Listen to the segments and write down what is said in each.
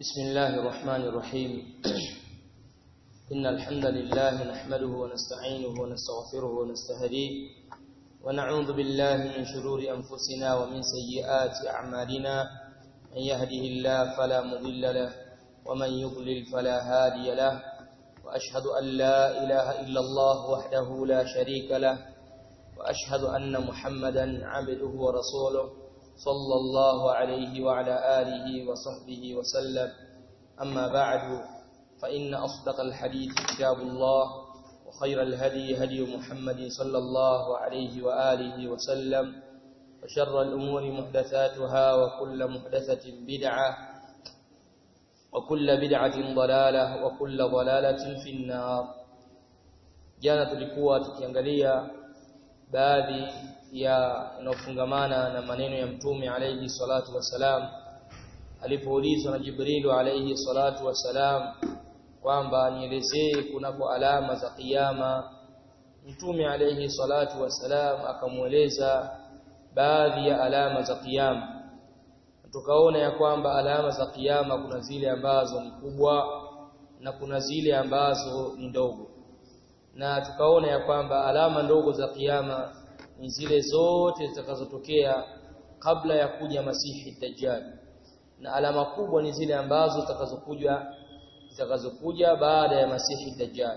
بسم الله الرحمن الرحيم إن الحمد لله نحمده ونستعينه ونستغفره ونستهديه ونعوذ بالله من شرور أنفسنا ومن سيئات أعمالنا من يهده الله فلا مضل له ومن يضلل فلا هادي له وأشهد أن لا إله إلا الله وحده لا شريك له وأشهد أن محمدا عبده ورسوله صلى الله عليه وعلى آله وصحبه وسلم أما بعد فإن أصدق الحديث كتاب الله وخير الهدي هدي محمد صلى الله عليه وآله وسلم وشر الأمور محدثاتها وكل محدثة بدعة وكل بدعة ضلالة وكل ضلالة في النار. Jana tulikuwa tukiangalia baadhi ya inayofungamana na maneno ya Mtume alayhi salatu wasalam alipoulizwa na Jibril alayhi salatu wasalam kwamba nielezee kunako alama za kiyama. Mtume alayhi salatu wasalam akamueleza baadhi ya alama za kiyama. Tukaona ya kwamba alama za kiyama kuna zile ambazo ni kubwa na kuna zile ambazo ni ndogo, na tukaona ya kwamba alama ndogo za kiyama ni zile zote zitakazotokea kabla ya kuja Masihi Dajjal, na alama kubwa ni zile ambazo zitakazokuja baada ya Masihi Dajjal.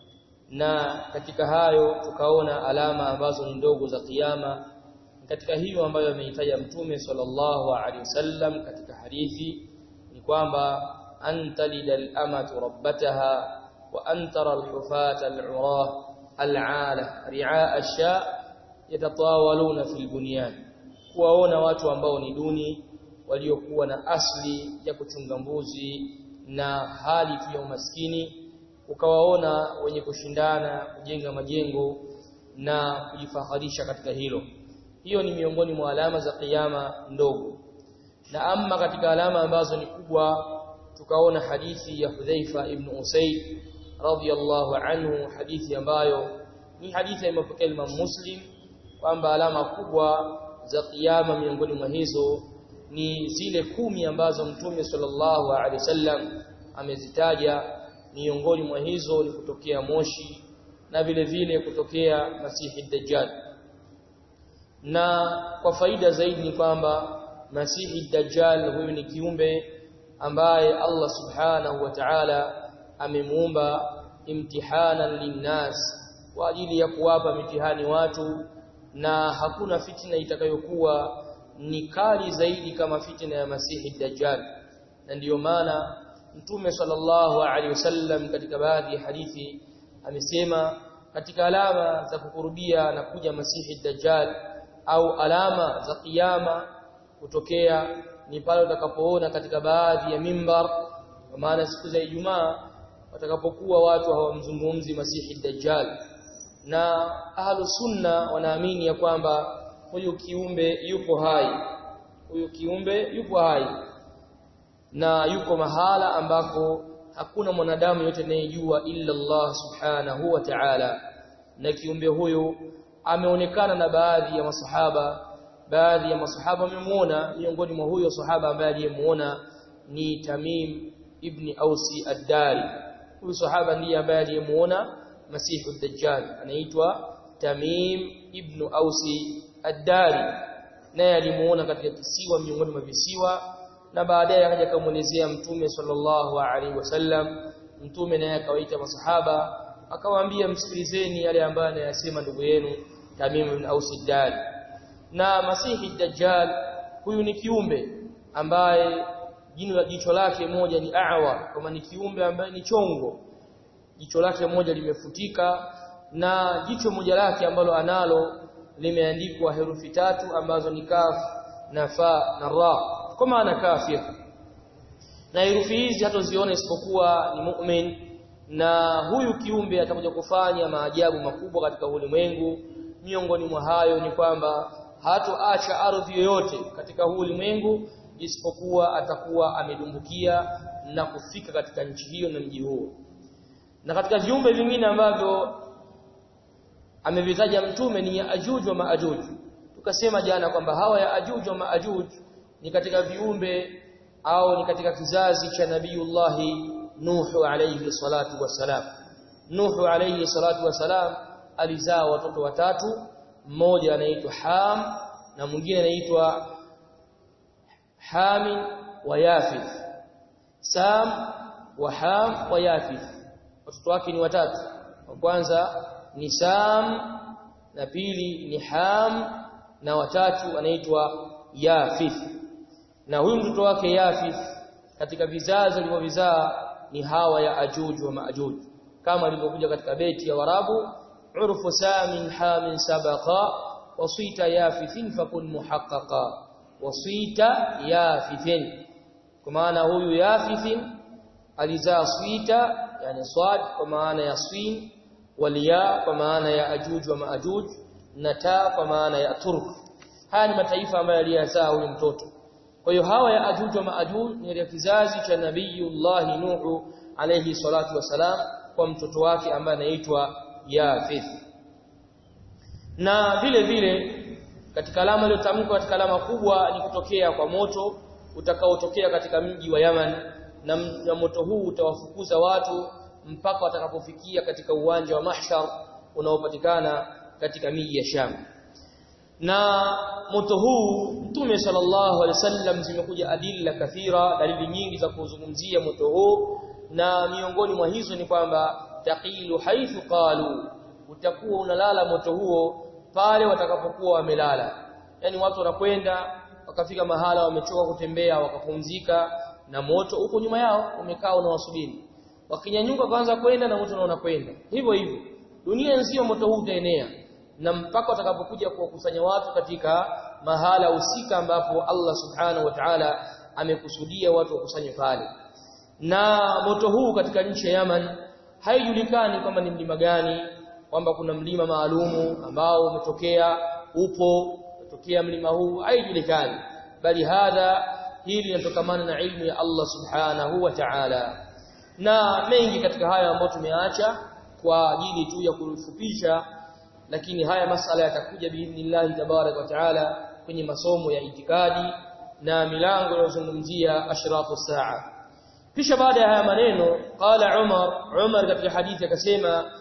Na katika hayo tukaona alama ambazo ni ndogo za kiyama katika hiyo ambayo ameitaja Mtume sallallahu alaihi wasallam katika hadithi ni kwamba antalidal amatu rabbataha wa antara alhufata al'urah al'ala ri'a ash-sha' yatatawaluna fil bunyan, kuwaona watu ambao ni duni waliokuwa na asli ya kuchunga mbuzi na hali tu ya umaskini, ukawaona wenye kushindana kujenga majengo na kujifaharisha katika hilo. Hiyo ni miongoni mwa alama za kiyama ndogo. Na amma katika alama ambazo ni kubwa tukaona hadithi ya Hudhaifa ibn Usayd radhiyallahu anhu, hadithi ambayo ni hadithi imepokea Imam Muslim kwamba alama kubwa za kiyama miongoni mwa hizo ni zile 10 ambazo Mtume sallallahu alaihi wasallam amezitaja. Miongoni mwa hizo ni kutokea moshi na vile vile kutokea Masihi Dajjal. Na kwa faida zaidi ni kwamba Masihi Dajjal huyu ni kiumbe ambaye Allah subhanahu wa ta'ala amemuumba imtihanan linnas, kwa ajili ya kuwapa mitihani watu, na hakuna fitna itakayokuwa ni kali zaidi kama fitna ya Masihi Dajjal. Na ndiyo maana Mtume sallallahu alaihi wasallam katika baadhi ya hadithi amesema katika alama za kukurubia na kuja Masihi Dajjal au alama za kiyama kutokea ni pale utakapoona katika baadhi ya mimbar, kwa maana siku za Ijumaa watakapokuwa watu hawamzungumzi Masihi Dajjal. Na ahlu sunna wanaamini ya kwamba huyu kiumbe yupo hai, na yuko mahala ambako hakuna mwanadamu yote anayejua illa Allah subhanahu wa ta'ala. Na kiumbe huyu ameonekana na baadhi ya masahaba wamemuona. Miongoni mwa huyo sahaba ambaye aliyemuona ni Tamim ibn Ausi ad-Dari. Huyu sahaba ndiye ambaye aliyemuona Masihu Dajjal, anaitwa Tamim ibn Ausi ad-Dari, naye alimuona katika kisiwa miongoni mwa visiwa, na baadaye akaja kumuelezea Mtume sallallahu alaihi wasallam. Mtume naye akawaita masahaba akawaambia, msikilizeni yale ambayo anayasema ndugu yenu Tamim ibn Ausi ad-Dari. Na Masihi Dajjal huyu ni kiumbe ambaye jicho lake moja ni a'wa, kama ni kiumbe ambaye ni chongo, jicho lake moja limefutika, na jicho moja lake ambalo analo limeandikwa herufi 3 ambazo ni kaf na fa na ra, kwa maana kafir. Na herufi hizi hatoziona isipokuwa ni mu'min. Na huyu kiumbe atakuja kufanya maajabu makubwa katika ulimwengu. Miongoni mwa hayo ni kwamba hatoacha ardhi yoyote katika ulimwengu isipokuwa atakuwa amedumbukia na kufika katika nchi hiyo na mji huo. Na katika viumbe vingine ambavyo amevitaja Mtume ni Yaajuj wa Maajuj. Tukasema jana kwamba hawa Yaajuj wa Maajuj ni katika viumbe au ni katika kizazi cha Nabiyullah Nuh alayhi salatu wassalam. Nuh alayhi salatu wassalam alizaa watoto watatu, mmoja anaitwa Ham na mwingine anaitwa Hamin wa Yafith. Sam wa Ham wa Yafith, watoto wake ni watatu. Wa kwanza ni Sam, na pili ni Ham, na watatu anaitwa Yafith. Na huyu mtoto wake Yafith katika vizazi alivyovizaa ni hawa ya Ajuj wa Maajuj, kama ilivyokuja katika beti ya Warabu: urfu samin hamin sabaqa wasita yafithin fakun muhaqqaqa, wasita yafithin. Kwa maana huyu Yafithin alizaa Swita, yani Swad kwa maana ya swin, waliya kwa maana ya Ajuj wa Maajuj, na ta kwa maana ya Turk. Haya ni mataifa ambayo aliyazaa huyu mtoto. Kwa hiyo hawa ya Ajuj wa Maajuj ni ya kizazi cha Nabiyullah Nuh alayhi salatu wasalam, kwa mtoto wake ambaye anaitwa Yafith. Na vile vile katika alama iliyotamkwa, katika alama kubwa ni kutokea kwa moto utakaotokea katika mji wa Yaman, na moto huu utawafukuza watu mpaka watakapofikia katika uwanja wa mahshar unaopatikana katika miji ya Sham. Na moto huu Mtume sallallahu alaihi wasallam, zimekuja adilla kathira, dalili nyingi za kuzungumzia moto huu, na miongoni mwa hizo ni kwamba taqilu haithu qalu, utakuwa unalala moto huo pale watakapokuwa wamelala. Yani watu wanakwenda wakafika mahala wamechoka kutembea wakapumzika, na moto uko nyuma yao umekaa unawasubiri. Wakinyanyuka kwanza kwenda, na moto unakwenda hivyo hivyo. Dunia nzima moto huu utaenea, na mpaka watakapokuja kuwakusanya watu katika mahala husika ambapo Allah subhanahu wa ta'ala amekusudia watu wakusanywe pale. Na moto huu katika nchi ya Yaman haijulikani kwamba ni mlima gani, kwamba kuna mlima maalumu ambao umetokea utokea mlima huu, haijulikani, bali hili linatokamana na ilmu ya Allah subhanahu wa ta'ala. Na mengi katika haya ambayo tumeacha kwa ajili tu ya kufupisha, lakini haya masala yatakuja biidhnillah tabarak wa taala kwenye masomo ya itikadi na milango inayozungumzia ashratu saa. Kisha baada ya haya maneno, qala Umar katika hadithi akasema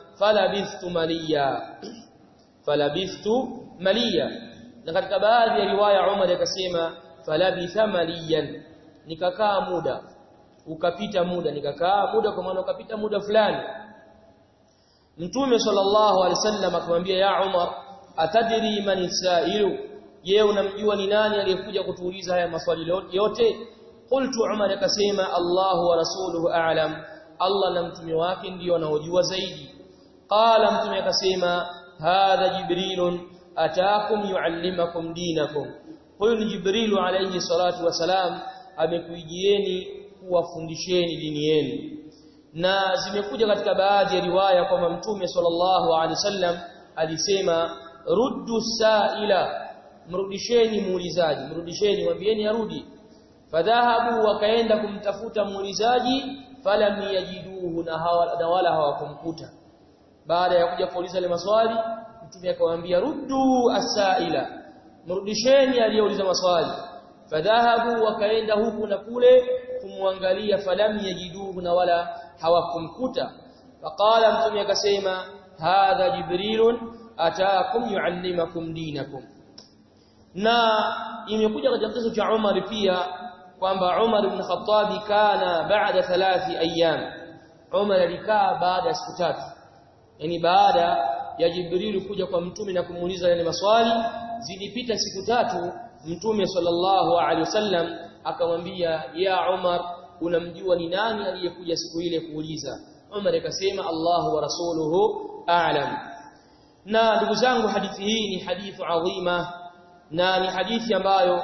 falabithtu maliya, na katika baadhi ya riwaya Umar akasema falabitha maliyan, nikakaa muda, ukapita muda, nikakaa muda kwa maana ukapita muda fulani. Mtume sallallahu alaihi wasallam akamwambia, ya Umar, atadri man sailu, je, unamjua ni nani aliyekuja kutuuliza haya maswali yote? Qultu, Umar akasema, Allahu wa rasuluhu a'lam, Allah na mtume wake ndio wanaojua zaidi. Qala, mtume akasema, hadha Jibrilun ataakum yuallimakum dinakum, huyu ni Jibrilu alayhi salatu wasalam, amekuijieni kuwafundisheni dini yenu. Na zimekuja katika baadhi ya riwaya kwamba mtume sallallahu alaihi wasallam alisema, ruddu sa'ila, mrudisheni muulizaji, mrudisheni, mwambieni arudi. Fadhahabu, wakaenda kumtafuta muulizaji, falam yajiduhu, na wala hawakumkuta. Baada ya kuja kuuliza ile maswali, mtume akawaambia, ruddu as-sa'ila, mrudisheni aliyeuliza maswali. Fadhahabu, wakaenda huku na kule kumwangalia, falam yajiduhu, na wala hawakumkuta. Faqala, mtume akasema, hadha Jibrilun ataakum yuallimakum dinakum. Na imekuja katika kisa cha Umar pia kwamba Umar ibn Khattab kana baada 3 ayyam, Umar alikaa baada ya siku 3, yani baada ya Jibril kuja kwa mtume na kumuuliza yale maswali, zilipita siku 3. Mtume sallallahu alaihi wasallam akamwambia, ya Umar, unamjua ni nani aliyekuja siku ile kuuliza? Umar akasema, Allahu wa rasuluhu a'lam. Na ndugu zangu, hadithi hii ni hadithu adhima, na ni hadithi ambayo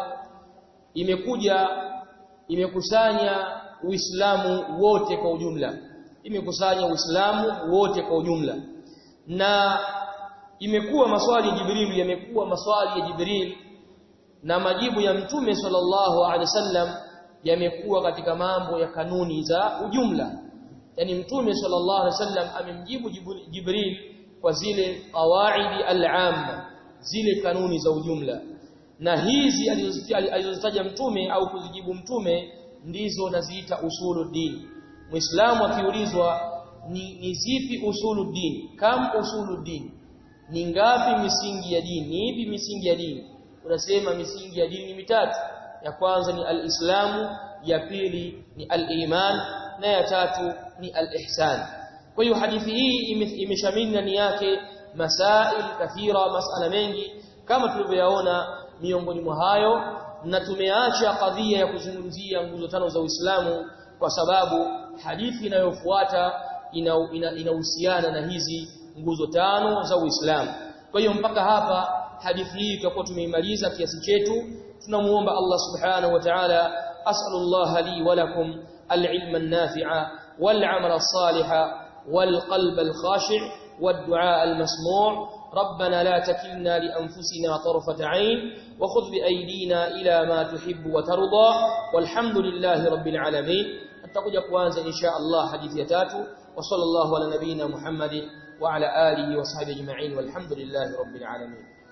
imekusanya Uislamu wote kwa ujumla, na imekuwa maswali ya Jibril yamekuwa maswali ya Jibril, na majibu ya mtume sallallahu alaihi wasallam yamekuwa katika mambo ya kanuni za ujumla. Yani mtume sallallahu alaihi wasallam amemjibu Jibril kwa zile qawaidi al-amma, zile kanuni za ujumla. Na hizi alizozitaja mtume au kuzijibu mtume ndizo naziita usuluddin. Muislamu akiulizwa ni zipi usuluddin, kam usuluddin, ni ngapi misingi ya dini, ni ipi misingi ya dini? Unasema misingi ya dini mitatu. Ya kwanza ni al-Islamu, ya pili ni al-Iman, na ya tatu ni al-Ihsan. Kwa hiyo hadithi hii imeshamili ndani yake masail kathira, masala mengi kama tulivyoyaona miongoni mwa hayo, na tumeacha kadhia ya kuzungumzia nguzo tano za Uislamu kwa sababu hadithi inayofuata inahusiana na hizi nguzo tano za Uislamu. Kwa hiyo mpaka hapa hadithi hii tutakuwa tumeimaliza kiasi chetu. Tunamuomba Allah subhanahu wa ta'ala, as'alullah li wa lakum al-ilma an-nafi'a wal-'amala as-saliha wal-qalba al-khashi' wad-du'a al-masmu' ربنا لا تكلنا لأنفسنا طرفة عين وخذ بأيدينا إلى ما تحب وترضى والحمد لله رب العالمين. أتقوا كwanza إن شاء الله حديث يتاتو وصلى الله على نبينا محمد وعلى آله وصحبه أجمعين والحمد لله رب العالمين.